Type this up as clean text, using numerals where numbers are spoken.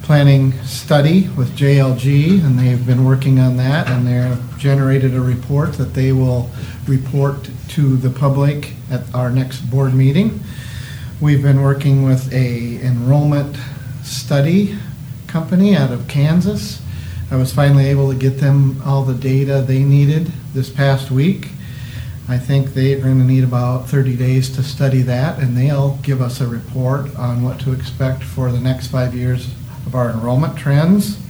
planning study with JLG, and they've been working on that, and they've generated a report that they will report to the public at our next board meeting. We've been working with a enrollment study company out of Kansas. I was finally able to get them all the data they needed this past week. I think they're going to need about 30 days to study that, and they'll give us a report on what to expect for the next 5 years of our enrollment trends.